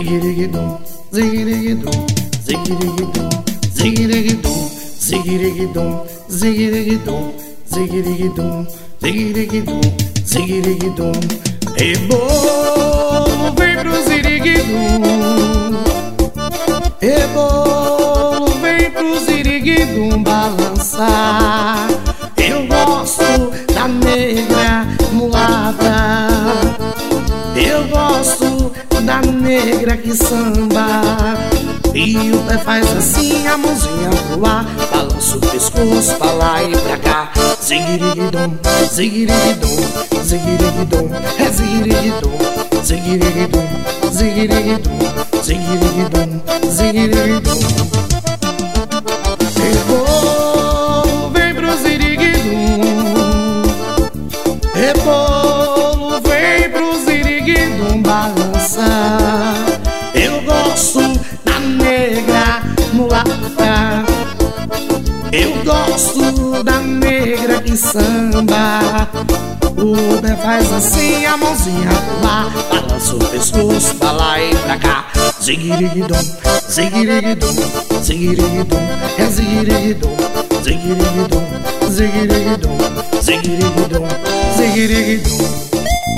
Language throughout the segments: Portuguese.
zigirigidum, zigirigidum, zigirigidum, zigirigidum, zigirigidum, zigirigidum, zigirigidum, zigirigidum, zigirigidum. Rebolo, vem pro ziriguidum. Rebolo, vem pro ziriguidum balançar. Eu gosto da negra mulata. Eu gosto da negra que samba. E o pé faz assim, a mãozinha pro ar, balança o pescoço pra lá e pra cá. Zigirigidum, zigirigidum, zigirigidum, é zigirigidum, zigirigidum, zigirigidum, zigirigidum, zigirigidum. Rebolo, vem pro ziriguidum. Rebolo, vem pro ziriguidum balançar. Eu gosto da negra mulata. Eu gosto da negra que samba. O pé faz assim, a mãozinha pro ar, balança o pescoço pra lá e pra cá. Zigirigidum, zigirigidum, zigirigidum, é zigirigidum, zigirigidum, zigirigidum, zigirigidum, zigirigidum.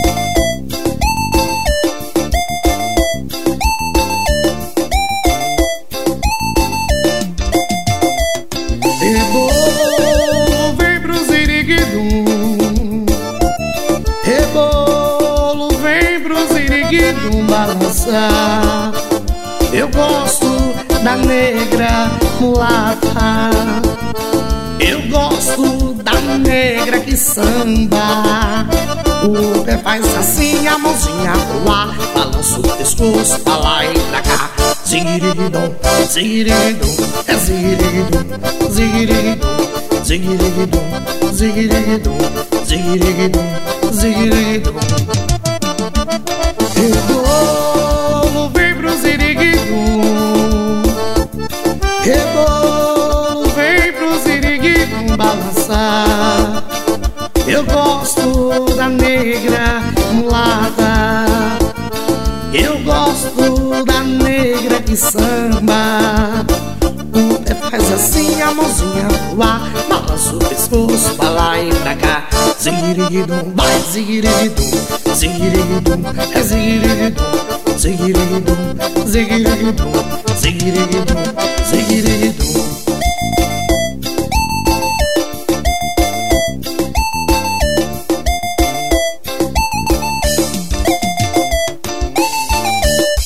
Rebolo, vem pro ziriguidum. Rebolo, vem pro ziriguidum balançar. Eu gosto da negra mulata. Eu gosto da negra que samba. O pé faz assim, a mãozinha pro ar, balança o pescoço pra lá e pra cá. Zigirigidum, zigirigidum, é zigirigidum, zigirigidum, zigirigidum, zigirigidum, zigirigidum, zigirigidum. Rebolo, vem pro ziriguidum. Rebolo, vem pro ziriguidum balançar. Eu gosto da negra mulata. Eu gosto da negra que samba. O pé faz assim, a mãozinha pro ar, balança o pescoço pra lá e pra cá. Zigirigidum, vai zigirigidum, zigirigidum, é zigirigidum, zigirigidum, zigirigidum, zigirigidum, zigirigidum.